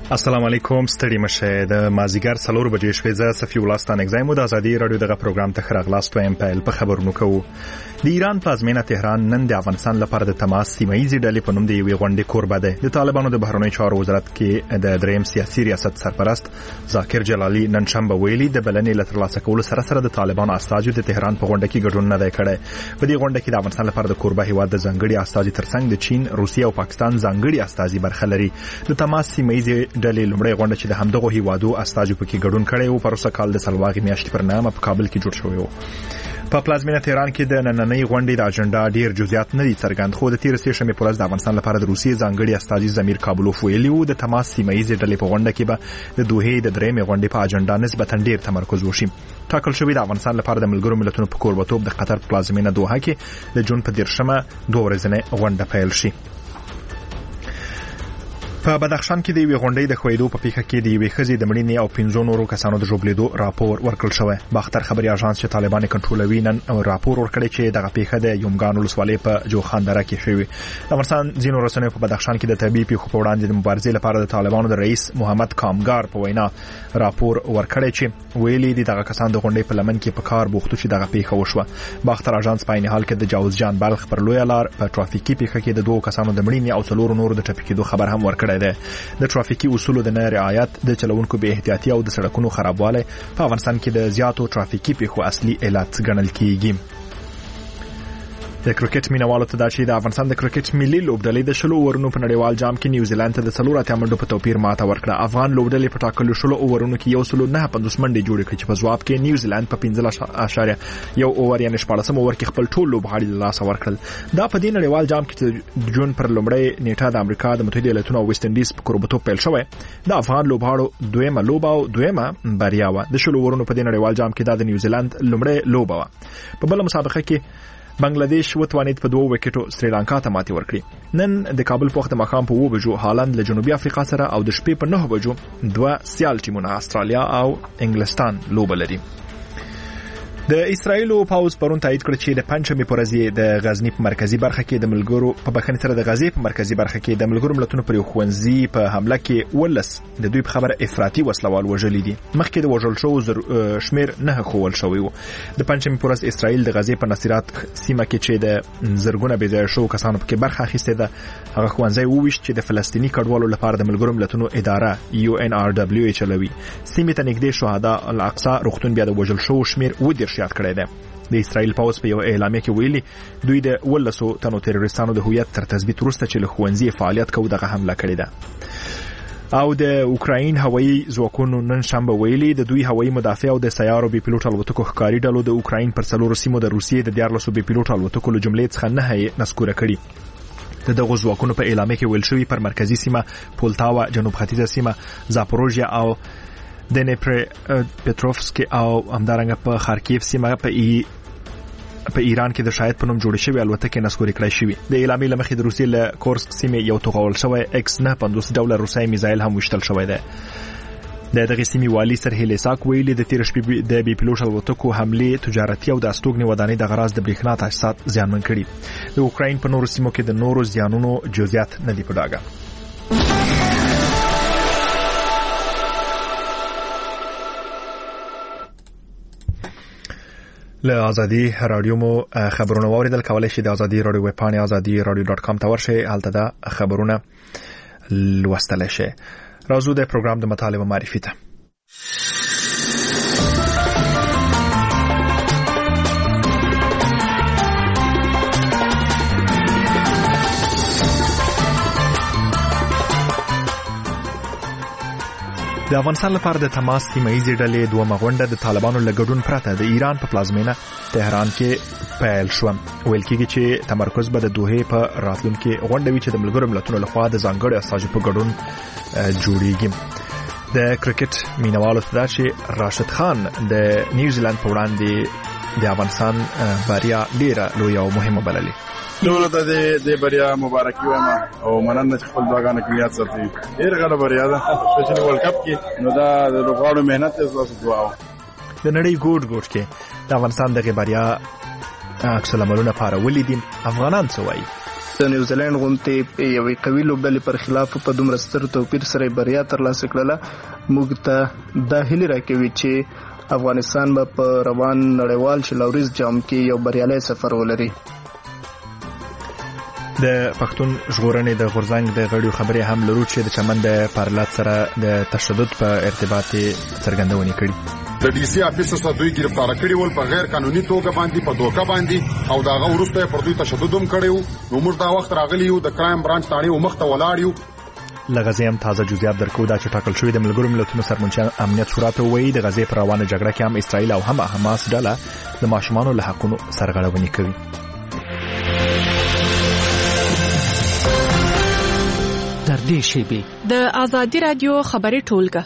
السلام علیکم ستړي مشه د مازیګر 4 بجې شوې ز صفی ولستان اگزایمو د ازادي رادیو دغه پروګرام ته خراغلاست وایم په خبرونو کوو. د ایران پلازمینه تهران نن د افغانستان لپاره د تماس سیمایي ډلې په نوم د یوې غونډې کوربه ده. د طالبانو د بهرنی چارو وزارت کې د دریم سیاسي ریاست سرپرست ذاکر جلالی نن شنبه ویلي د بلنې لتر لاسه کول سره د طالبانو استازو د تهران په غونډه کې ګډون نه دی کړی. په دې غونډه کې د افغانستان لپاره د کوربه هیواد د ځنګړي استازي ترڅنګ د چین، روسیه او پاکستان ځنګړي استازي برخه لري. د تماس سیمایي ډلې لومړی غونډه چې د همدغه هیوادو استازو پکې ګډون کړي او پروسه کال د سلواغي میاشتې پر نامه په کابل کې جوړ شوی و. په پلازمینه تهران کې د نننۍ غونډې د اجنډا ډیر جزئیات نه دي څرګند، خو د 13 شنبه پر ورځ د افغانستان لپاره د روسیې ځانګړي استازي زمیر کابلوف ویلي و د تماس سیمایي ډلې په غونډه کې به د دوحې د درېمې غونډې په اجنډا نسبتا ډیر تمرکز وشي. ټاکل شوی د افغانستان لپاره د ملګرو ملتونو په کوربتوب د قطر پلازمینه دوحه کې د جون په 13مه 2 ورځنۍ غونډه پیل شي. په بدخشان کې د یوې غونډې د خویدو په پیښه کې د یوې ښځې د مړینې او 15 نورو کسانو د ژوبلیدو راپور ورکړل شوی. باختر خبري اژانس چې طالبان کنټرولوي نن راپور ورکړی چې دغه پیښه د یومګان ولسوالۍ په جوخاندره کې شوې. د افغانستان ځینو رسنیو په بدخشان کې د طبي پیښو په وړاندې د مبارزې لپاره د طالبانو د رئیس محمد کامګار په وینا راپور ورکړی چې ویلي دي دغه کسان د غونډې په لمن کې په کار بوختو چې دغه پیښه وشوه. باختر اژانس په عین حال کې د جاوز جان بلخ پر لوی لار په ټرافیکي پیښه کې د 2 کسانو د مړینې او 4 نورو د ټپي کېدو خبر هم ورکړی دی. د ټرافیکي اصولو د نه رعایت، د چلوونکو بې احتیاطي او د سړکونو خرابوالی په افغانستان کې د زیاتو ټرافیکي پیښو اصلي علت ګڼل کیږي. د کرکټ مینوالو ته دا چې د افغانستان د کرکټ ملي لوبډلې د 10 اورونو په نړیوال جام کې نیوزیلند ته د 4 منډو په توپیر ماته ورکړه. افغان لوبډلې په ټاکلو 10 اورونو کې 109 منډې جوړې کړې چې په ځواب کې نیوزیلند په 15.1 اوور یعنی 14 اوور کې خپل ټول لوبغاړي له لاسه ورکړل. دا په دې نړیوال جام کې د جون پر لومړۍ نیټه د امریکا د متحده ایالاتونو او ویسټ انډیز په کوربتوب پیل شوی. د افغان لوبغاړو دویمه لوبه او دویمه بریا و. د 10 اورونو په دې نړیوال جام کې د نیوزیلند لومړۍ لوبه و. په بل مسابقه کې بنگلاديش وتوانید په 2 وکټو سریلانکا ته ماتې ورکړي. نن د کابل په وخت ماښام په 2 بجو هالند له جنوبي افریقا سره او د شپې په 9 بجو 2 سیال ټیمونه استرالیا او انګلستان لوبه لري. د اسرایل پاوز پرون تایید کړ چې د پنځمې پر ورځ د غزنی په مرکزی برخه کې د ملګرو په بخښنې سره د غزې په مرکزی برخه کې د ملګرو ملتونو پر خوندزي په حمله کې ولس د دوی په خبره افراطي وسلوال وژلي دي. مخکې د وژل شو شمیر نه خول شوی و. د پنځمې پر ورځ اسرایل د غزې په نصيرات سیمه کې چې د زرګونه بيځای شو کسانو په برخه اخیسته ده هغه خوندزي وویشت چې د فلسطینی کډوالو لپاره د ملګرو ملتونو اداره UNRWA چلوي. سیمه ته نږدې شهدا الاقصی روغتون بیا د وژل شو شمیر و دیر شیات کړی دی. د اسرایل پاوز په یو اعلامیه کې ویلي دوی د ولسو تنو تروریستانو د هویت تر تثبیت وروسته چې له خوندزي فعالیت کوي دغه حمله کړې ده. او د اوکراین هوایي ځواکونو نن شنبه ویلي د دوی هوایي مدافع او د سیارو بي پيلوټ الوتکو ښکاري ډلو د اوکراین پر 4 سیمو د روسیې د 14 بي پيلوټ الوتکو له جملې څخه نه نسکوره کړي. دغه ځواکونو په اعلامیه کې ویل شوی پر مرکزی سیمه پولتاوا، جنوب ختیځه سیمه زاپوروژیا او دنیپر پټروفسکي او همدارنګه په خارکیف سیمه په ایران کې د شاهد په نوم جوړ شوی الوتکې نسکوري کړای شوی. د اعلامیې لمخې د روسیې له کورسک سیمه یو توغول شوی X-9 ډول روسي میزایل هم وشتل شوی دی. دغه سیمې والی سر هیلیساک ویلي د 13 شپې د بي پيلوټ الوتکو حمله تجارتي او د استوګنې ودانۍ د غراض د برېښنا تاسیسات زیانمن کړي. د اوکراین په نورو سیمو کې د نورو زیانونو جزئیات نه دی په ډاګه. له ازادي رادیو مو خبرونه واوریدل. کولای شئ د ازادي رادیو ویب پاڼې azadi.radio.com ته ورشئ. هلته دا خبرونه لوستلی شئ. راځو د پروګرام د مطالبه معرفي ته. د افغانستان لپاره د تماس سیمایي ډلې دوه غونډه د طالبانو له ګډون پرته د ایران په پلازمینه تهران کې پیل شو. ویل کېږي چې تمرکز به د دوحې په راتلونکي غونډه وي چې د ملګرو ملتونو لخوا د ځانګړي استازو په ګډون جوړیږي. د کرکټ مینوالو ته دا چې راشد خان د نیوزیلند په وړاندې د افغانستان بریا ډیره لوی او مهمه بللې. ټول ته د بریا مبارکي وایم او مننه چې خپل دعاګانې کوي یاد ساتي. ډیر غوړه بریا ده چې ورلد کپ کې نو دا د لوبغاړو مهنت تاسو دعا و. د نړۍ ګوټ کې د افغانستان دغه بریا عکس العملونه پاره ولیدین. افغانان څه وایي؟ د نیوزیلند غونډې یوې قوي لوبډلې پر خلاف په دومره ستر توپیر سره بریا ترلاسه کړله. موږ ته دا هیله راکوي چې افغانستان به په روان نړیوال شلوریز جام کې یو بریالی سفر ولري. د پښتون ژغورنې د غورځنګ د غړیو خبرې هم لرو چې د چمن د پارلات سره د تشدد په ارتباط څرګندونې کړي. د ډي سي افیس سره دوی گرفتار کړي ول په غیر قانوني توګه باندې په دوکا باندې او داغه ورسته پر دوی تشدد هم کړیو. نو موږ دا وخت راغلی یو د کرایم برانچ تاړي او مخته ولاړیو. لغزي هم تازه جزئیات درکو دا چې ټاکل شوی د ملګرو ملتونو سرمنشي امنیت شورا ته وایي د غزې پر روانه جګړه کې هم اسرائیل او هم حماس ډله د ماشومانو له حقونو سرغړونې کوي. در دې شیبه د آزادی رادیو خبري ټولګه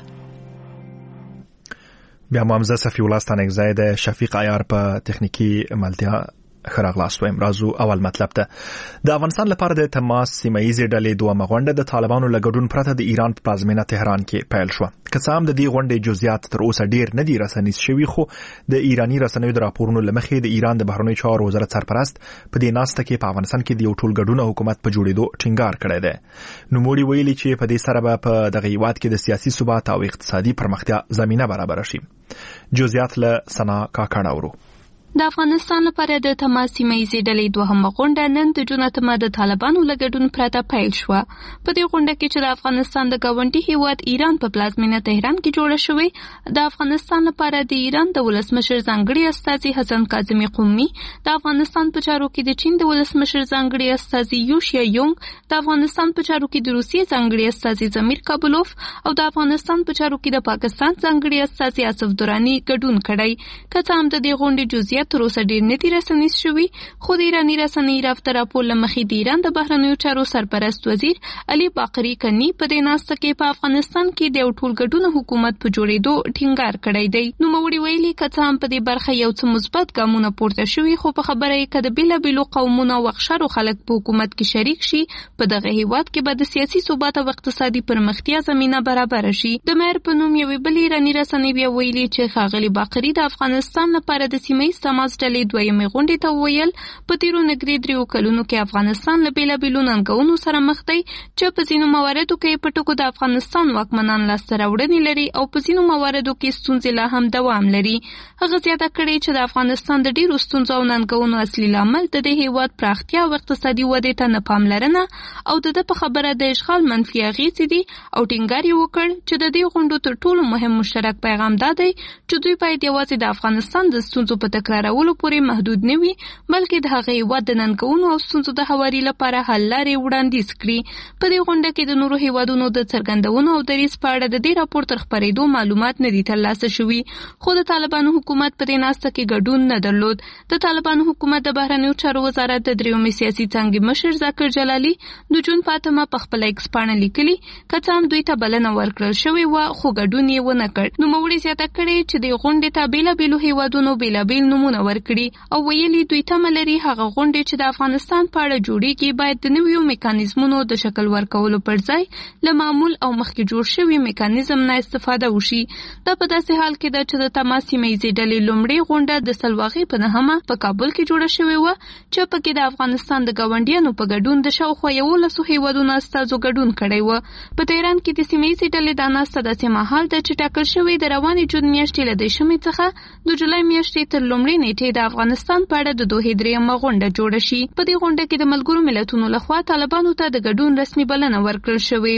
بیا مامزه صفی الله ستانګزای د شفیق عیار په تخنیکی ملتیا خراغلاس وایم. رازو اول مطلب ته د افغانستان لپاره د تماس سیمایي ډلې دوه غونډه د طالبانو لګډون پرته د ایران په پلازمینه تهران کې پیل شو. که څه هم د دې غونډې جزئیات تر اوسه ډیر نه دي رسنیز شوي، خو د ایرانی رسنیو د راپورونو لمخې د ایران د بهرنیو چارو وزارت سرپرست په دې ناسته کې په افغانستان کې د یو ټولګډونه حکومت په جوړېدو ټینګار کړی دی. نوموړي ویلي چې په دې سره به په دغه هیواد کې د سیاسي ثبات او اقتصادي پرمختیا زمينه برابر شي. جزئیات له سنا کاکړه ورو. د افغانستان لپاره د تماس سیمایي ډلې دوهمه غونډه نن د جون اتمه د طالبانو لګډون پرته پیل شو. په دې غونډه کې چې د افغانستان د گاونډي هیواد ایران په پلازمینه تهران کې جوړه شوې، د افغانستان لپاره د ایران د ولسمشر ځانګړي استازي حسن کاظمي قومي، د افغانستان په چارو کې د چین د ولسمشر ځانګړي استازي یوشیا یونګ، د افغانستان په چارو کې د روسیې ځانګړي استازي زمیر کابلوف او د افغانستان په چارو کې د پاکستان ځانګړي استازي آصف درانی ګډون کړی. که څه هم د دې غونډې جزئیات تر اوسه ډیر نه دي رسنیز شوي، خو د ایرانی رسنۍ رافته راپور لمخې د ایران د بهرنیو چارو سرپرست وزیر علي باقری کنی په دې ناسته کې په افغانستان کې د یو ټولګډونه حکومت په جوړېدو ټینګار کړی دی. نوموړي ویلي که څه هم په دې برخه یو څه مثبت ګامونه پورته شوي، خو په خبره یې که د بېلابېلو قومونو او اقشارو خلک په حکومت کې شریک شي، په دغه هیواد کې به د سیاسي ثبات او اقتصادي پرمختیا زمینه برابر شي. د مهر په نوم یوې بلې ایرانی رسنۍ بیا ویلي چې ښاغلي باقری د افغانستان لپاره د سیمه‌ییز تماس ډلې دویمې غونډې ته وویل په تیرو نږدې 3 کلونو کې افغانستان له بېلابېلو ننګونو سره مخ دی چې په ځینو مواردو کې په ټکو د افغانستان واکمنان لاسته راوړنې لري او په ځینو مواردو کې ستونزې لا هم دوام لري. هغه زیاته کړې چې د افغانستان د ډېرو ستونزو او ننګونو اصلي لامل د دې هیواد پراختیا او اقتصادي ودې ته نه پاملرنه او د په خبره د اشغال منفي اغېزې دي او ټینګار یې وکړ چې د دې غونډو تر ټولو مهم مشترک پیغام دا دی چې دوی باید یوازې د افغانستان د ستونزو په تکرارولو پورې محدود نه وي، بلکې د هغې هیواد د ننګونو او ستونزو د هواري لپاره حل لارې وړاندیز کړي. په دې غونډه کې د نورو هیوادونو د څرګندونو او دریځ په اړه د دې راپور تر خپرېدو معلومات نه دي ترلاسه شوي، خو د طالبانو حکومت په دې ناسته کې ګډون نه درلود. د طالبانو حکومت د بهرنیو چارو وزارت د دریمې سیاسي څانګې مشر ذاکر جلالي د جون په 8 په خپل ایکس پاڼه لیکلي که څه هم دوی ته بلنه ورکړل شوې وه، خو ګډون یې ونه کړ. نوموړي زیاته کړې چې د غونډې ته بېلابېلو هیوادونو بېلابېل نومونه ورکړي او ویلي دوی تمه لري هغه غونډې چې د افغانستان په اړه جوړیږي باید د نویو میکانیزمونو د شکل ورکولو پر ځای له معمول او مخکې جوړ شوي میکانیزم نه استفاده وشي. دا په داسې حال کې ده چې د تماس سیمه‌ییزې ډلې لومړۍ غونډه د سلواغې په 9 په کابل کې جوړه شوې وه چې پکې د افغانستان د ګاونډیانو په ګډون د شاوخوا 11 هیوادونو استازو ګډون کړی و. په تهران کې د سیمه‌ییزې ډلې دا ناسته داسې مهال ده چې ټاکل شوې د روانې جون میاشتې له 10 څخه د جولای میاشتې تر لومړۍ نیټې د افغانستان په اړه د دوه درېیمه غونډه جوړه شي. په دې غونډه کې د ملګرو ملتونو لخوا طالبانو ته د ګډون رسمي بلنه ورکړل شوې.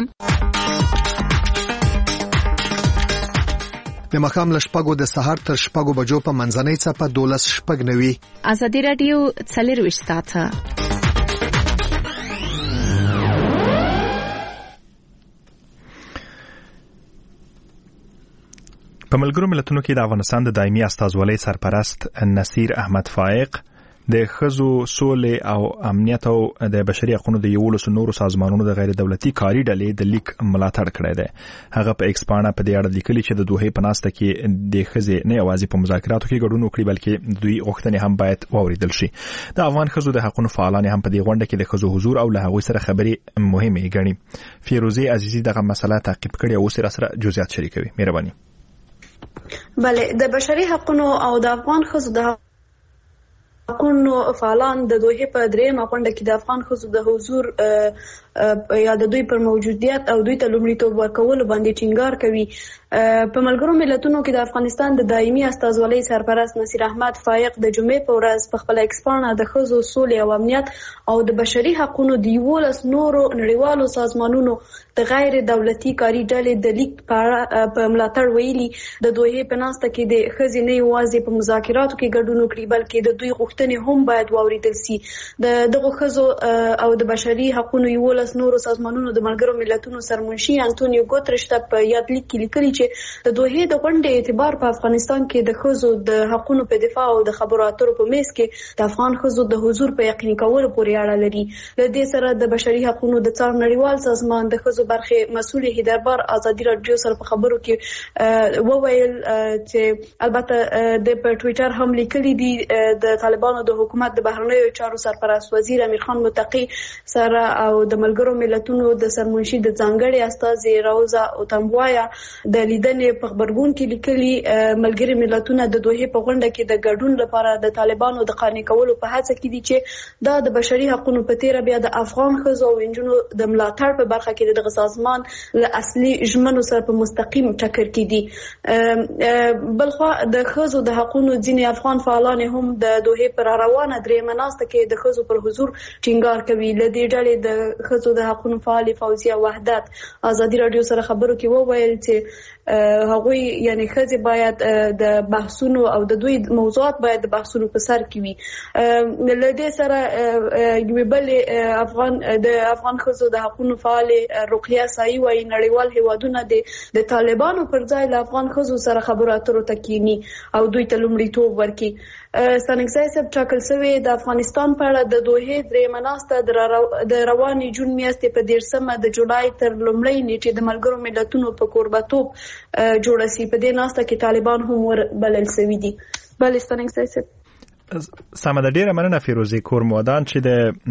د مخام له شپږو د سهار تر شپږو بجو په منځنۍ څپه 12:09. آزادی رادیو 24 ساعته. په ملګرو ملتونو کې د افغانستان د دایمي استازولۍ سرپرست نصیر احمد فائق د ښځو سولې او امنیت او د بشري حقوقو د 11 نورو سازمانونو د غیر دولتي کاري ډلې د لیک ملاتړ کړی دی. هغه په ایکس پاڼه په دې اړه لیکلي چې د دوه په ناسته کې د ښځې نه یوازې په مذاکراتو کې ګډون وکړي بلکې دوی غوښتنې هم باید واوریدل شي. د افغان ښځو د حقوقو فعالان هم په دې غونډه کې د ښځو حضور او له هغوی سره خبرې مهمه ګڼي. فیروزه عزیزی دغه مسله تعقیب کړي او سره جزئیات شریکوي. مهرباني. بله، د بشري حقوقو او د افغان ښځو د حقوقو افغان فعالان د دوحې په درېیمه غونډه کې د افغان ښځو د حضور یا د دوی پر موجودیت او دوی ته لومړیتوب ورکولو باندې ټینګار کوي. په ملګرو ملتونو کې د افغانستان د دایمي استازولۍ سرپرست نصیر احمد فایق د جمعې په ورځ په خپل ایکسپانه د ښځو سولې او امنیت او د بشري حقوقو د 11 نورو نړیوالو سازمانونو د غیر دولتي کاري ډلې د لیک په ملاتړ ویلي د دوحې په ناسته کې د ښځې نه یوازې په مذاکراتو کې ګډون وکړي بلکې د دوی غوښتنې هم باید واوریدل شي. دغه ښځو او د بشري حقوقو 11 نورو سازمانونو د ملګرو ملتونو سرمنشي انټونیو ګوتریش ته په یاد لیک کې لیکلي چې د دوحې د غونډې اعتبار په افغانستان کې د ښځو د حقوقو په دفاع او د خبرو اترو په میز کې د افغان ښځو د حضور په یقیني کولو پورې اړه لري. له دې سره د بشري حقوقو د څار نړیوال سازمان د ښځو برخې مسؤل هیدربار ازادي رادیو سره په خبرو کې وویل چې البته د په ټوئیټر هم لیکلي دي د طالبانو د حکومت د بهرنیو چارو سرپرست وزیر امیر خان متقی سره او د ملګرو ملتونو د سرمنشي د ځانګړي استازي روزا اوتمبوایا د لیدنې په خبرګون کې لیکلي ملګري ملتونه د دوحې په غونډه کې د ګډون لپاره د طالبانو د قانع کولو په هڅه کې دي چې دا د بشري حقوقو په تیر بیا د افغان ښځو او نجونو د ملاتړ په برخه کې دغه سازمان له اصلي ژمنو سره په مستقیم ټکر کې دي. بلخوا د ښځو د حقوقو ځینې افغان فعالان هم د دوحې پر روانه درېیمه ناسته کې د ښځو پر حضور ټینګار کوي. له دې ډلې د ښځو د حقوقو فعال فوزیه وحدت ازادي رادیو سره خبرو کې وویل چې هغوی یعنی ښځې باید د بحثونو او د دوی موضوعات باید د بحثونو په سر کې وي. له دې سره یوې بلې افغان ښځو د حقوقو فعال رقیه سایي وايي نړیوال هیوادونه د طالبانو پر ځای له افغان ښځو سره خبرو اترو ته کینی او دوی ته لومړیتوب ورکړي. ستانکزی صاحب ټاکل شوی د افغانستان په اړه د دوحې درېیمه ناسته د روانې جون میاشتې په 13 د جولای تر لومړۍ نیټې د ملګرو ملتونو په کوربتوب جوړه شي. په دې ناسته کې طالبان هم وربلل شوي دي. بله ستانکزی صاحب سمه ده. ډیره مننه فیروزي کورمودان چې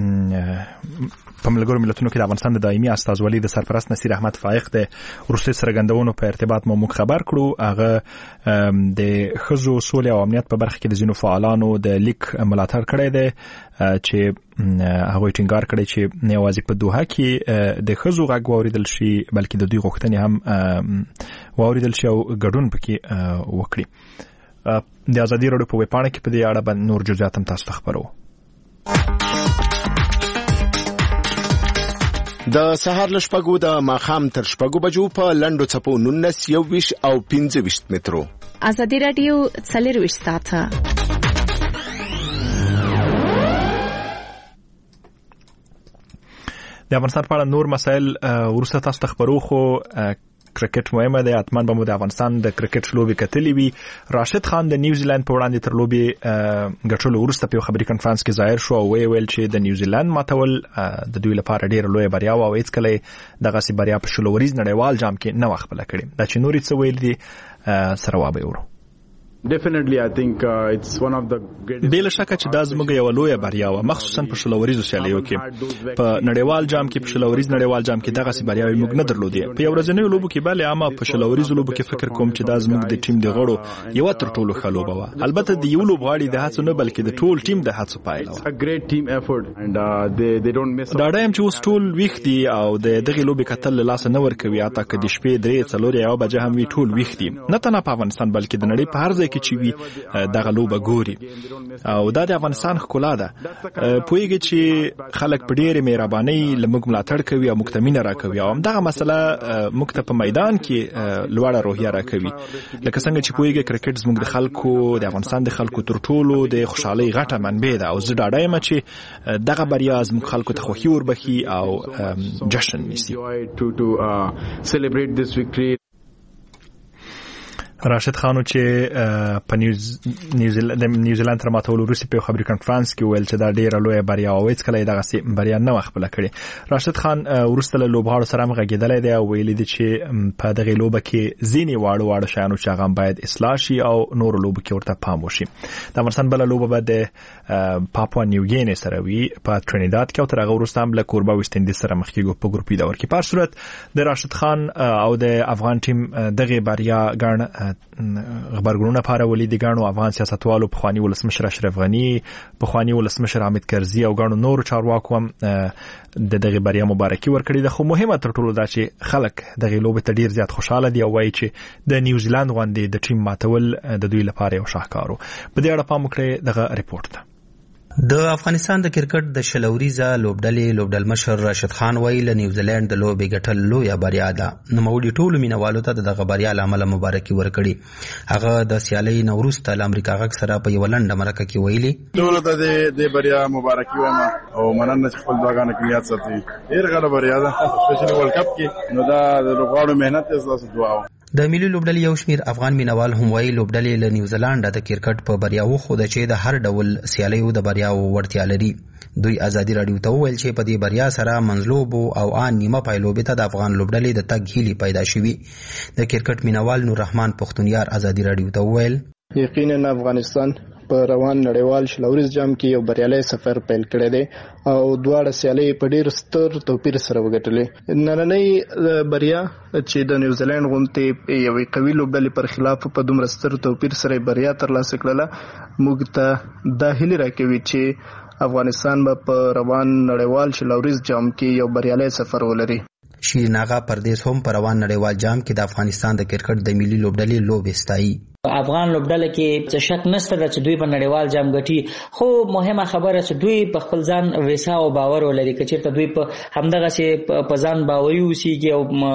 د په ملګرو ملتونو کې د افغانستان د دایمي استازولۍ د سرپرست نصیر احمد فایق د وروستي څرګندونو په ارتباط مو خبر کړو. هغه د ښځو سولې او امنیت په برخه کې د ځینو فعالانو د لیک ملاتړ کړی دی چې هغوی ټینګار کړی چې نه یوازې په دوحه کې د ښځو غږ واوریدل شي بلکې د دوی غوښتنې هم واوریدل شي او ګډون پکې وکړي. د ازادي راډیو په ویبپاڼه کې په دې اړه باندې نور جزئیات هم تاسو ته خبرو. د سهار له شپږو د ماښام تر شپږو بجو په لنډو څپو 19 21 او 25 مترو. ازادي راډیو 24 ساعته د افغانستان په اړه نور مسایل ورسته تاسو ته خبرو. خو کرکټ مهمه ده. اتمن به مو د افغانستان د کرکټ لوبي کتلې وي. راشد خان د نیوزیلند په وړاندې تر لوبي ګټلو ورسته په خبري کانفرنس کې ظاهر شو او ویل چې د نیوزیلند ماتول د دوی لپاره ډیره لوی بریا او هیڅ کله دغه سي بریا په شلوريز نړیوال جام کې نه وخت بل کړي. دا چې نوري څه ویل دي سره وابه ورو. Definitely I think it's one of the greatest. بلا شک چې دا زموږ یو لوی بریا و مخصوصا په شلوريزو سیالیو کې په نړیوال جام کې په شلوريز نړیوال جام کې دغه سي بریاوي موږ نه درلودې. په یو ورځنیو لوبو کې bale عامه په شلوريزو لوبو کې فکر کوم چې دا زموږ د ټیم د غړو یو تر ټولو ښه لوبه و. البته د یو لوبغاړي د هڅو نه بلکې د ټول ټیم د هڅو پایله و. It's a great team effort and they don't miss. دا ډایم چې اوس ټول ویښ دي او د دغه لوبې کتل لاس نه ور کوي. اته کې د شپې 3:00 یو بجې هم وی ټول ویښ دي. نه تنه په افغانستان بلکې د نړۍ په هر ځای کې چې وی دغه لوبه ګوري او دا د افغانستان ښکلا ده. پوهیږي چې خلک په ډېرې مهربانۍ لمږ ملاتړ کوي او مکتمینه راکوي او دغه مسله مکتب په میدان کې لوړه روحیه راکوي. لکه څنګه چې پوهیږي کرکټ زموږ د خلکو د افغانستان د خلکو تر ټولو د خوشحالۍ غټه منبع ده او زه ډاډه یم چې دغه بریا زموږ خلکو ته خوښي وربخي او جشن نیسي. راشد خانو چې په نیوزیلند تر ماتولو وروسته په خبري کانفرنس کې ویل چې دا ډیره لوی بریا او هیڅ کله دغه سي بریا نه وخت کړي. راشد خان وروسته له لوبغاړو سره مغږیدل دی او ویل دي چې په دغه لوبه کې ځینی واړو شیانو چې هغه باید اصلاح شي او نور لوبو کې ورته پام وشي. د افغانستان بل لوبه بعد پاپوا نیوګینی سره وی په ترینیداد کې او تر هغه وروسته هم له کوربه ویسټ انډیز سره مخ کېږي په ګروپي دور کې. په صورت د راشد خان او د افغان ټیم دغه بریا ګڼ خبرګونونه پارولي دي ګڼو افغان سیاستوالو پخوانی ولسمشر اشرف غنی پخوانی ولسمشر حامد کرزي او ګڼو نور چارواکو هم د دغه بریا مبارکي ورکړي ده. خو مهمه تر ټولو دا چې خلک دغه لوبه ته ډیر زیات خوشاله دي او وایي چې د نیوزیلند غوندې د ټیم ماتول د دوی لپاره یو شاهکارو. په دې اړه پام وکړئ دغه ریپورت ته. د افغانستان د کرکټ د شلوريزه لوبډلې مشر راشد خان ویل نیوزیلند د لوبې ګټل لویه بریا ده. نوموړي ټولو مینوالو ته دغه بریا لامل مبارکي ورکړي. هغه د سیالۍ نوروز ته امریکا غږ سره په یو لنډه مرکه کې ویلي ټول ته د بریا مبارکي وایم او مننه چې خپل دعاګانې کې یاد ساتي. ډېر غوړه بریا ده سپیشلی ورلد کپ کې. نو دا د لوبغاړو مهنت تاسو دعا د ملي لوبډلې یو شمیر افغان مینوال هم وایي لوبډلې له نیوزیلند د کرکټ په بریاوو خو د چې د هر ډول سیالیو د بریاوو ورتیا لري. دوی ازادي رادیو ته وویل چې په دې بریا سره منځلوب او ان نیمه پایلوبې ته د افغان لوبډلې د تګ هیلې پیدا شوي. د کرکټ مینوال نور رحمان پختونیار ازادي رادیو ته وویل یقینا افغانستان په روان نړیوال شلوريز جام کې یو بریالي سفر پیل کړی دی او دواړه سیالۍ په ډیر ستر توپیر سره وګټلې. نننۍ بریا چې د نیوزیلند غونډې یوې قوي لوبډلې پر خلاف په دومره ستر توپیر سره بریا ترلاسه کړله موږ ته دا هیله راکوي چې افغانستان به په روان نړیوال شلوريز جام کې یو بریالي سفر ولري. شیرین آغا پردیس هم په روان نړیوال جام کې د افغانستان د کرکټ د ملي لوبډلې لوبې ستایي. افغان لوبډله کې څه شک نشته چې دوی په نړیوال جام ګټي. خو مهمه خبره چې دوی په خپل ځان وسا او باور ولري. کچېرته دوی په همدغه چې په ځان باوري اوسېږي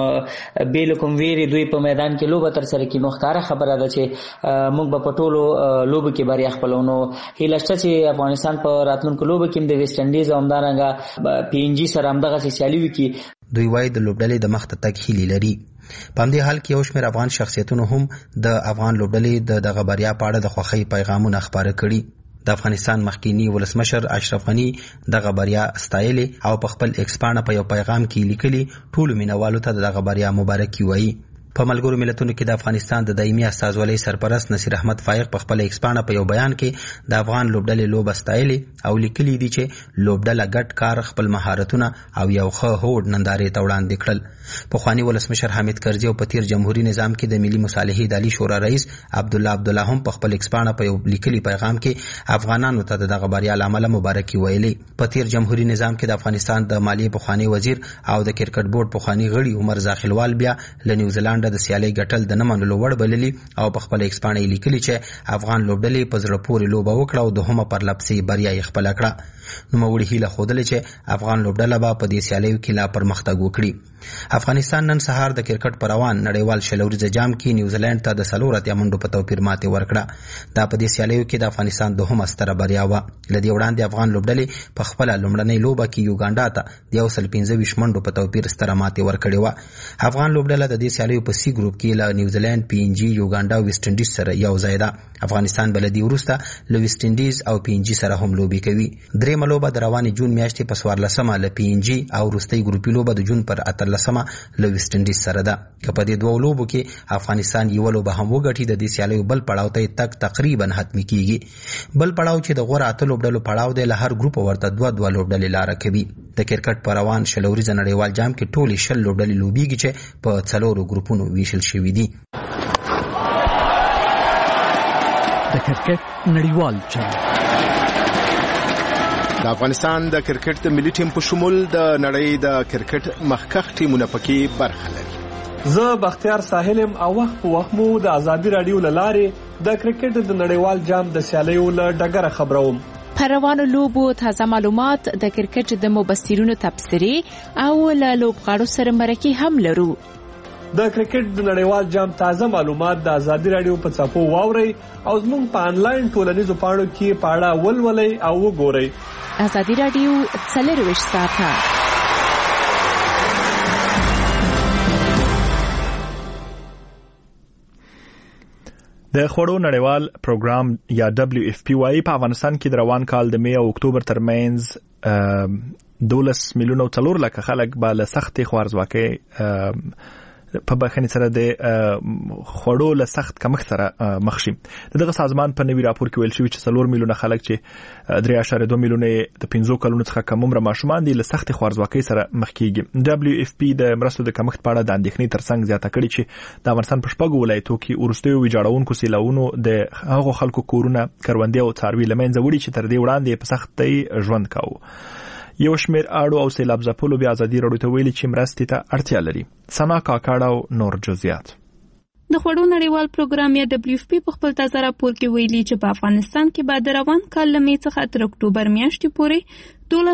او بیل کوم ویری دوی په میدان کې لوبه تر سره کې مختاره خبره ده چې موږ په ټولو لوبو کې بریا خپلونو. هیله شته چې افغانستان په راتلونکو لوبو کې د ویسټ انډیز او همدارنګه پی ان جی سره همدغه سیالي وکړي. دوی وايي د لوبډلې د مخ ته تګ هیلې لري. په همدې حال کې یو شمېر افغان شخصیتونو هم د افغان لوبډلې دغه بریا په اړه د خوښۍ پیغامونه خپاره کړي. د افغانستان مخکینی ولسمشر اشرف غنی دغه بریا ستایلې او په خپل ایکس پاڼه په یو پیغام کې لیکلي ټولو مینوالو ته دغه بریا مبارکي وایي. په ملګرو ملتونو کې د افغانستان د دایمي استازولۍ سرپرست نصیر احمد فایق په خپل ایکس پاڼه په یو بیان کې د افغان لوبډلې لوبه ستایلې او لیکلي دي چې لوبډله ګډ کار خپل مهارتونه او یو ښه هوډ نندارې ته وړاندې کړل. پخوانی ولسمشر حامد کرزي او په تیر جمهوریت نظام کې د ملي مصالحې اداري شورا رئیس عبدالله هم په خپل ایکس پاڼه په یو لیکلي پیغام کې افغانانو ته دغه بریا لامل مبارکي ویلې. په تیر جمهوریت نظام کې د افغانستان د مالیې پخوانی وزیر او د کرکټ بورډ پخوانی غړي عمر زاخیلوال بیا له نیوزیلند د سیالۍ ګټل د نه منلو وړ بللي او په خپل ایکس پاڼه لیکلي چې افغان لوبډلې په زړه پورې لوبه وکړه او دوهمه پرلپسې بریا یې خپله کړه. نوموړي هیله ښودلې چې افغان لوبډله به په دې سیالیو کې لا پرمختګ وکړي. افغانستان نن سهار د کرکټ په روان نړیوال شلوريزه جام کې نیوزیلند ته د 4 منډو په توپیر ماتې ورکړه. دا په دې سیالیو کې د افغانستان دوهمه ستره بریا وه. له دې وړاندې افغان لوبډلې په خپله لومړنۍ لوبه کې یوګانډا ته د 125 منډو په توپیر ستره ماتې ورکړې وه. افغان لوبډله د دې سیالیو په سی ګروپ کې له نیوزیلند پی ان جی یوګانډا او ویسټ انډیز سره یو ځای ده. افغانستان بلدي وروسته له ویسټ انډیز او پی ان جی سره هم لوبې کوي. درېمه لوبه د روانې جون میاشتې په 14مه له پی ان جی او وروستۍ ګروپي لوبه د جون پر 18مه له ویسټ انډیز سره ده. که په دې دوه لوبو کې افغانستان یو لوبه هم وګټي د دې سیالیو بل پړاو ته تک تقریبا حتمی کیږي. بل پړاو چې د غوره اته لوبډلو پړاو دی له هر ګروپ ورته دوه لوبډلې لاره کوي. د کرکټ په روان شلوريزه نړیوال جام کې ټولې 10 لوبډلې لوبېږي چې په 4 ګروپونو ویشل شوي دي. د کرکټ نړیوال جام د افغانستان د کرکټ د ملي ټیم په شمول د نړۍ د کرکټ مخکښ ټیمونه پکې برخه لري. زه بختیار ساحلم او وخت په وخت مو د آزادي رادیو لارې د کرکټ د نړیوال جام د سیالیو له ډګره خبروم. په روانو لوبو تازه معلومات د کرکټ د مبصرینو تبصرې او له لوبغاړو سره مرکې هم لرو. د کرکټ د نړیوال جام تازه معلومات د آزادي رادیو په څپو واورئ او زموږ په انلاین ټولنیزو پاڼو کې پاړه ولولئ او وګورئ. آزادي رادیو 24 ساعته. د خوړو نړیوال پروګرام یا WFP په افغانستان کې د روان کال د می او اکتوبر ترمنځ 12 میلیونه او 4 لک خلک به له سختې خوارځواکۍ په بخښنې سره د خوړو له سخت کمښت سره مخ شي. دغه سازمان په نوي راپور کې ویل شوی چې 4 میلیونه خلک چې 3.2 میلیونه د 15 کلونو څخه کم عمر ماشومان دي له سخت خوارځواکۍ سره مخ کیږي. WFP د مرستو د کمښت په اړه د اندېښنې ترڅنګ زیاته کړې چې د افغانستان په شپږو ولایتو کې ورستیو ویجاړونکو سیلاونو د هغو خلکو کورونه کروندې او څاروي لمنځه وړي چې تر دې وړاندې په سختۍ ژوند کاوه. یو شمېر اړو او سیلاب ځپلو بیا ازادي راډیو ته ویلي چې مرستې ته اړتیا لري. سنا کاکاړ او نور جزئیات. د خوړو نړیوال پروګرام یا WFP په خپل تازه راپور کې ویلي چې په افغانستان کې بعد روان کال له مې څخه تر اکتوبر میاشتې پورې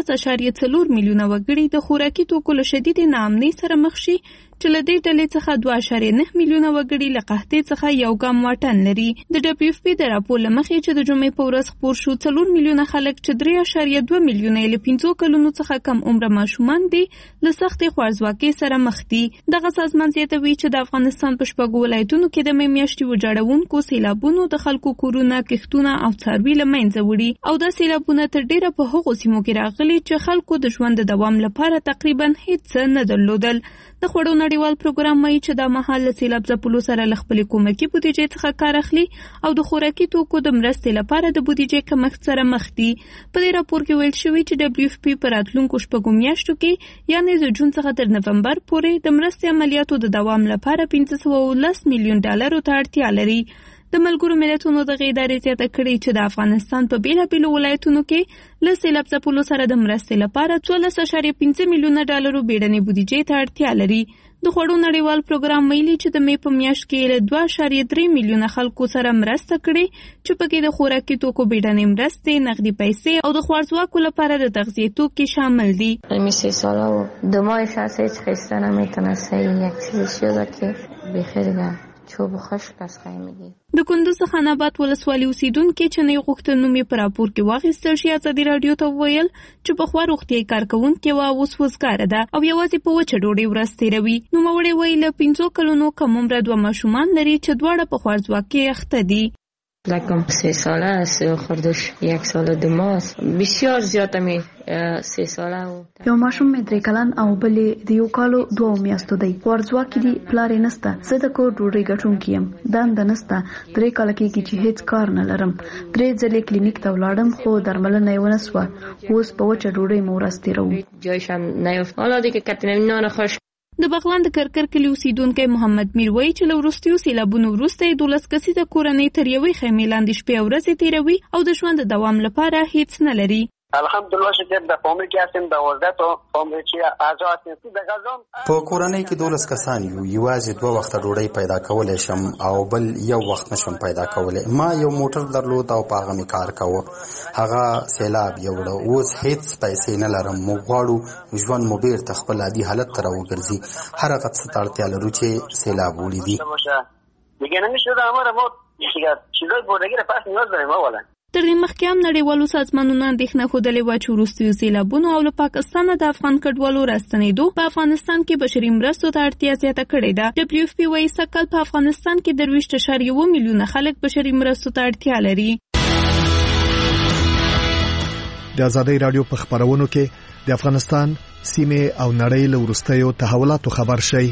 12.4 میلیونه وګړي د خوراکي توکو له شدید ناامنۍ سره مخ شي چې له دې ډلې څخه 2.9 میلیونه وګړي له قحطۍ څخه یو ګام واټن لري. د WFP د راپور له مخې چې د جمعې په ورځ خپور شو 4 میلیونه خلک چې 3.2 میلیونه له 15 کلونو څخه کم عمر ماشومان دي له سختې خوارځواکۍ سره مخ دي. دغه سازمان زیاتوي چې د افغانستان په شپږو ولایتونو کې د مې میاشتې ویجاړونکو سیلابونو د خلکو کورونه، کښتونه او څاروي له منځه وړي او دا سیلابونه تر ډیره په هغو سیمو کې راغلي چې خلکو د ژوند د دوام لپاره تقریبا هیڅ نه درلودل. د خوړو نړیوال پروګرام وايي چې دا مهال له سیلاب ځپلو سره له خپلې کومکي بودیجې څخه کار اخلي او د خوراکي توکو د مرستې لپاره د بودیجې کمښت سره مخ دي. په دې راپور کې ویل شوی چې WFP په راتلونکو شپږو میاشتو کې یعنې د جون څخه تر نومبر پورې د مرستې عملیاتو د دوام لپاره 510 میلیون ډالرو ته اړتیا لري. د ملګرو ملتونو د ادارې زیاته کړې چې د افغانستان په بیلابیلو ولایتونو کې له سیلاب ځپلو سره د مرستې لپاره 14.5 میلیونه ډالرو بیړنۍ بودیجې ته اړتیا لري. د خوړو نړیوال پروګرام ویلي چې د مې په میاشت کې له 2.3 میلیونه خلکو سره مرسته کړې چې پکې د خوراکي توکو بیړنۍ مرستې، نغدي پیسې او د خوارځواکو لپاره د تغذیه توکي شامل دي. می 3 ساله و 2 ماهش هست هیچ خسته نمیتونسته یک چیزی شده که بخیر چوب خشک از خیمگی. د کندوز خان آباد ولسوالۍ اوسیدونکو چې نه غوښتل نوم یې په راپور کې واخیستل شي ازادي راډیو ته وویل چې په خوا روغتیايي کارکونکې وا اوس وزګاره ده او یوازې په وچه ډوډۍ ورځ تېروي. نوموړې وایي له 15 کلونو کم عمره 2 ماشومان لري چې دواړه په خوارځواکۍ اخته دي. لکم 3 ساله است، خردش 1 سال و 2 ماه است. بسیار زیاده می 3 ساله و یو ماشوم می 3 کلن او بلې د 1 کال 2 میاشتو دی. خوارځواکي دي، پلار یې نسته. زه د کور ډوډۍ ګټونکی یم، دنده نسته. 3 کال کېږي چې هیڅ کار نه لرم. 3 ځلې کلینیک ته ولاړم خو درملنه یې ونه سوه. اوس په وچه ډوډۍ مو ورځ تېروو. جایشم نیفت. حالا دیگه کتنه نان خوش. د بغلان د کرکر کلی اوسیدونکی محمد میر وایي چې له وروستیو سیلابونو وروسته 12 کسیزه کورنۍ تر یوې خیمې لاندې شپې او ورځې تېروي او د ژوند د دوام لپاره هیڅ نه لري. الحمدلله شکر د فامیل کې هستیم 12 تا فامیل چې اعضا هستیم د غزام په کورنۍ کې 12 کسان یو یوازې 2 وخت ډوډۍ پیدا کولای شم او بل یو وخت نشم پیدا کولای. ما یو موټر درلود او په هغه می کار کاوه. هغه سیلاب یوړ. اوس هیڅ پیسې نه لرم. مو غواړو ژوند مو بیرته خپل عادي حالت ته راوګرځي. هر هغه څه ته اړتیا لرو چې سیلاب ولیدي. دیگه نمیشه امر ما چیزای بودگی را پس نیاز داریم اولا. تر دې مخکې هم نړیوالو سازمانونو اندېښنه ښودلې وه چې وروستیو سیلابونو او له پاکستانه د افغان کډوالو راستنېدو په افغانستان کې بشري مرستو ته اړتیا زیاته کړې ده. WFP وایي سږکال په افغانستان کې 23.1 میلیونه خلک بشري مرستو ته اړتیا لري. د ازادي راډیو په خبرونو کې د افغانستان سیمه او نړۍ له وروستیو تحولاتو خبر شي.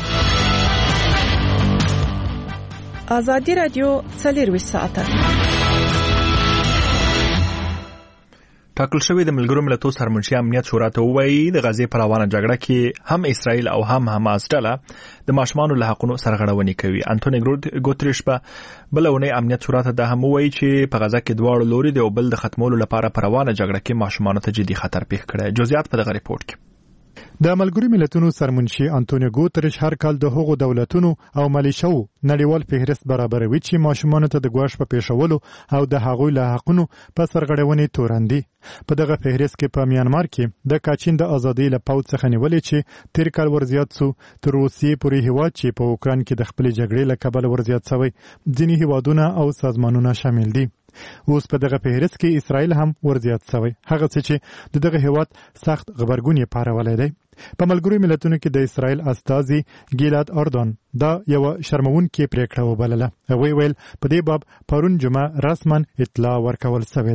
ازادي راډیو 24 ساعته ټاکل شوی د ملګرو ملتونو سرمنشي امنیت شورا ته وایي د غزې په روانه جګړه کې هم اسرائیل او هم حماس ډله د ماشومانو له حقونو سرغړونې کوي. انټونی ګوتریش په بلونه امنیت شورا ته د هم وایي چې په غزه کې دواړو لوري د بل د ختمولو لپاره په روانه جګړه کې ماشومانو ته جدي خطر پیښ کړی. جزئیات په دغه ریپورت کې. د ملګرو ملتونو سرمنشي انټونی ګوتریش هر کال د هغو دولتونو او ملیشو نړیوال فهرست برابروي چې ماشومانو ته د ګواښ په پیښولو او د هغوی له حقونو په سرغړونې توراندي. په دغه فهرست کې په میانمار کې د کاچین د ازادۍ له پوځ څخه نیولې چې تیر کال ورزیات سو تر روسیې پورې هیواد چې په اوکران کې د خپل جګړې له کبله ورزیات شوی ځینې هیوادونه او سازمانونه شامل دي. اوس په دغه فهرست کې اسرائیل هم ورزیات شوی. هغه څه چې دغه هیواد سخت خبرګون یې پارولای دی. په ملګرو ملتونو کې د اسرائیل استازي ګیلاد اردن دا یو شرمونکې پریکړه وبلله. هغه ویل په دې باب پرون جمعه رسمن اطلاع ورکول شوې ده.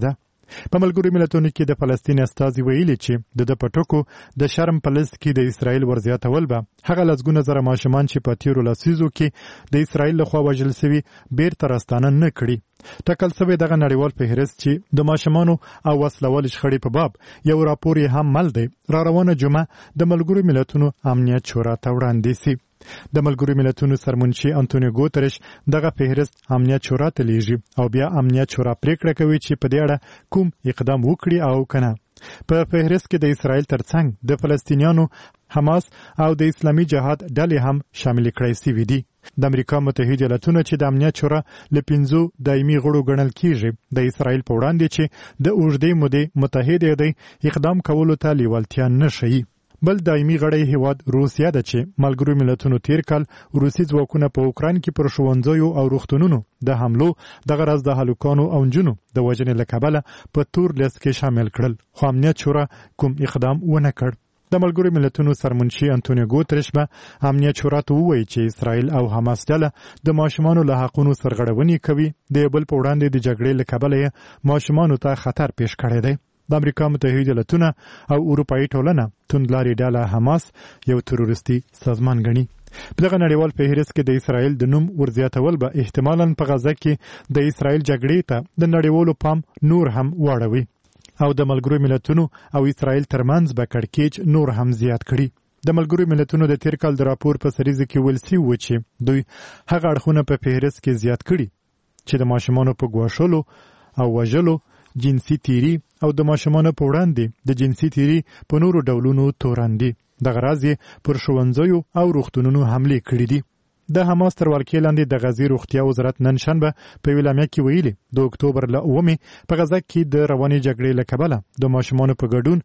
په ملګرو ملتونو کې د فلسطین استازي ویلي چې د پټکو د شرم په لست کې د اسرائیل ورزیاتول به هغه لسګونه زره ماشومان چې په تیرو لسیزو کې د اسرائیل لخوا وژل شوي بیرته راستانه نه کړي. ټاکل شوی دغه نړیوال فهرست چې د ماشومانو او وسلوال شخړې په باب یو راپور یې هم مل دی را روانه جمعه د ملګرو ملتونو امنیت شورا ته وړاندې شي. د ملګرو ملتونو سرمنشي انټونیو ګوتریش دغه فهرست امنیت شورا ته لیږي او بیا امنیت شورا پریکړه کوي چې په دې اړه کوم اقدام وکړي او کنه. په فهرست کې د اسرائیل ترڅنګ د فلسطینیانو، حماس او د اسلامي جهاد ډلې هم شامل کړای شوي دي. د امریکا متحده ایالاتونو چې د امنیت شورا له 5 دایمي غړو ګڼل کیږي د اسرائیل په وړاندې چې د اوږدې مودې متحده دی اقدام کولو ته لیوالتیا نه ښیي. بل دایمي غړی هیواد روسیا ده چې ملګرو ملتونو تیر کال روسي ځواکونه په اوکراین کې پر ښوونځیو او روغتونونو د حملو دغه راز د هلکانو او نجونو د وژنې له کبله په تور لیست کې شامل کړل، خو امنیت شورا کوم اقدام ونه کړ. د ملګرو ملتونو سرمنشي انټونیو ګوتریش به امنیت شورا ته ووایي چې اسرائیل او حماس ډله د ماشومانو له حقونو سرغړونې کوي، د یو بل په وړاندې د جګړې له کبله یې ماشومانو ته خطر پیښ کړی دی. د امریکا متحده ایالاتونه او اروپایي ټولنه توندلارې ډله حماس یو تروریستي سازمان ګڼي. په دغه نړیوال فهرست کې د اسرائیل د نوم ورزیاتول به احتمالاً په غزه کې د اسرائیل جګړې ته د نړیوالو پام نور هم واړوي او د ملګرو ملتونو او اسرائیل ترمنځ به کړکېچ نور هم زیات کړي. د ملګرو ملتونو د تیر کال د راپور په سریزه کې ویل شوي و چې دوی هغه اړخونه په فهرست کې زیات کړي چې د ماشومانو په ګواښلو او وژلو، جنسي تیری او د ماشومانو په وړاندې د جنسي تیری په نورو ډولونو تورن دي. دغه راز یې پر ښوونځیو او روغتونونو حملې کړي دي. د حماس تر ولکې لاندې د غزې روغتیا وزارت نن شنبه په اعلامیه کې ویلي د اکتوبر له 9 په غزه کې د روانې جګړې له کبله د ماشومانو په ګډون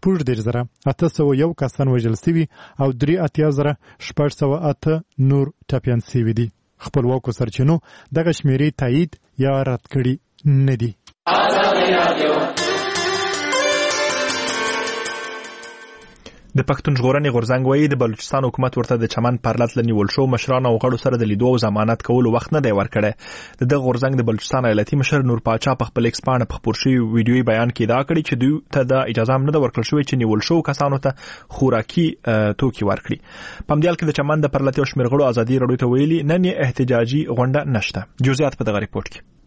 14,801 کسان وژل شوي او 83,608 نور ټپیان شوي دي. خپلواکو سرچینو دغه شمیرې تایید یا رد کړي نه دي. د پښتون ژغورنې غورځنګ وایي د بلوچستان حکومت ورته د چمن پرلط لنیول شو مشرانو او غړو سره د لیدو او ضمانت کولو وخت نه دی ورکړی. د غورځنګ د بلوچستان ایالتي مشر نور پاچا په خپل ایکس باندې په خپور شوی ویډیوي بیان کې دا کړی چې دوی ته د اجازه هم نه ورکړل شوې چې نیول شو کسانو ته خوراکي توکي ورکړي. په همدې حال کې د چمن د پرلط او شمیر غړو ازادي رادیو ته ویلي نن یې احتجاجي غونډه نشته. جزئیات په دغه ریپورت کې.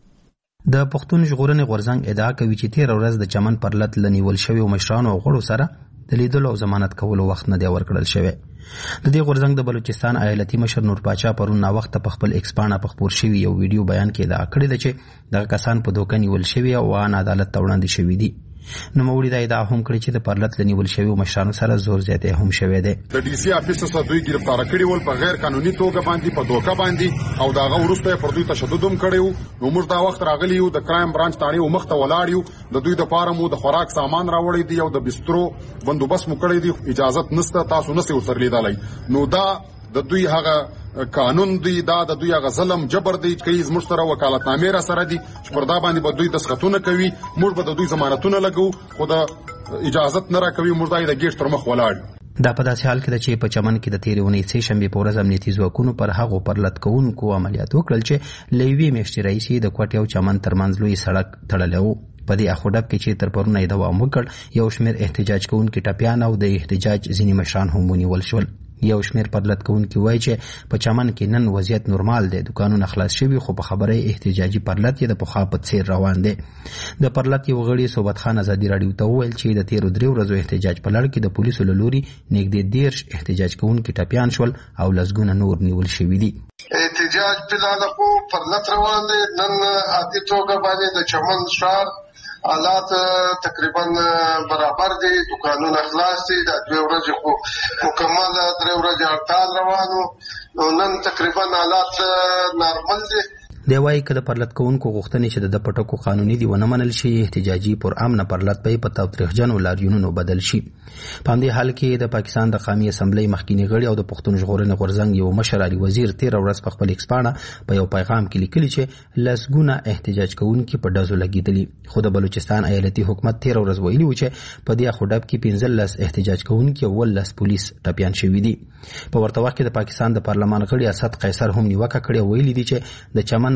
د پښتون ژغورنې غورځنګ ادعا کوي چې تیر ورځ د چمن پرلط لنیول شوی او مشرانو او غړو سره د لیدلو او ضمانت کولو وخت نه دی ورکړل شوی. د دې غورځنګ د بلوچستان ایالتي مشر نور پاچا پرون نا وخت په خپل ایکس باندې په خپور شوی یو ویډیو بیان کې ادعا کړې ده چې دغه کسان په دوکه نیول شوی او ان عدالت ته وړاندې شوی دي. نو موري دا ادعا هم کړې چې د پرلط لنیول شوی او مشرانو سره زور زیاته هم شوی دی. د ډي سي افیس څخه دوی گرفتار کړي ول په غیر قانوني توګه باندې په دوکه باندې او داغه ورسته پر دوی تشدد هم کړیو. نو موږ دا وخت راغلی یو د کرایم برانچ تاړي او مخته ولاړیو د دوی د پاره مو د خوراک سامان راوړی دی او د بسترو بندوبست مو کړی دی. اجازه نسته تاسو نه سي ورسره لیدلای. نو دا د دوی هغه قانون دی، دا د دوی هغه ظلم جبر دی چې زموږ سره وکالتنامې را سره دي چې پر دا باندې به دوی دسخطونه کوي. موږ به د دوی ضمانتونه لګو خو د اجازه نه راکوي. موږ د ګیټ تر مخ ولاړ. دا په داسې حال کې چې په چمن کې د تیرې ونې سه شنبه په ورځ امنیتي ځواکونو پر هغو پرلط کوونکو عملیات وکړل چې لوی میاشتې راځي د کوټ یو چمن ترمنځ لوی سړک تړلی و. په دې اخوډب کې چې تر پرونه یې دوام وکړ یو شمېر احتجاج کوونکي ټپیان او د احتجاج ځینې مشران هم ونیول شول. یو شمېر پرلط کوونکي وایي چې په چمن کې نن وضعیت نورمال دی، دکانونه خلاص شوي، خو په خبره احتجاجي پرلط یې د پخوا په څیر روان دی. د پرلط یو غړي صوبت خان ازادي راډیو ته وویل چې د تیرو 3 ورځو احتجاج په لړ کې د پولیسو له لوري نږدې 13 احتجاج کوونکي ټپیان شول او لسګونه نور نیول شوي دي. احتجاج په خو پرلط روان دی. نن عادي توګه باندې د چمن ښار حالات تقریبا برابر دي، دکانونه خلاص دي. د 2 ورځې خو مکمل 3 ورځې هړتال روانو. نن تقریبا حالات نارمل دي. دی وايي که د پرلط کوونکو غوښتنې چې د پټکو قانوني دي ونه منل شي، احتجاجي پر امن پرلط په تاوتریخجنو لاریونونو بدل شي. په همدې حال کې د پاکستان د قومي اسمبلی مخکینی غړي او د پښتون ژغورنې غورځنګ یو مشر علي وزیر 13 ورځ په خپل ایکس باندې په یو پیغام کې لیکلي چې لسګونه احتجاج کوونکي په ډزو لګیدلي. خو د بلوچستان ایالتي حکومت 13 ورځ ویلي و چې په دې اخوډب کې 15 احتجاج کوونکي او 10 پولیس ټپیان شوي دي. په ورته وخت کې د پاکستان د پارلمان غړي اسد قیصر هم نیوکه کړې ویلي دي چې د چمن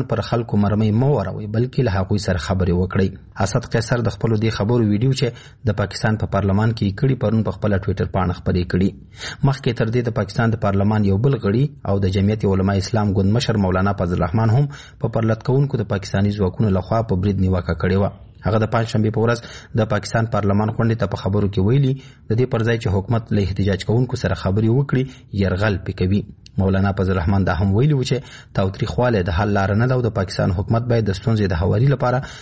پر خلکو مرمۍ مو وروي بلکې له هغوی سره خبرې وکړي. اسد قیصر د خپل د خبرو ویډیو چې د پاکستان په پارلمان کې کړي پرون په خپل ټوئیټر باندې خبرې کړي. مخکې تر دې د پاکستان د پارلمان یو بل غړي او د جمعیت علماء اسلام ګوند مشر مولانا فضل الرحمن هم په پرلط کوونکو د پاکستاني ځواکونو لخوا په برید نیوکه کړې وه. هغه د پنځشنبه په ورځ د پاکستان پارلمان غونډې ته په خبرو کې ویلي د دې پر ځای چې حکومت له احتجاج کوونکو سره خبرې وکړي يرغل پکوي. مولانا فضل الرحمن دا هم ویلي و چې تاوتریخواله د حل لار نه ده او د پاکستان حکومت باید د ستونزې د هواري لپاره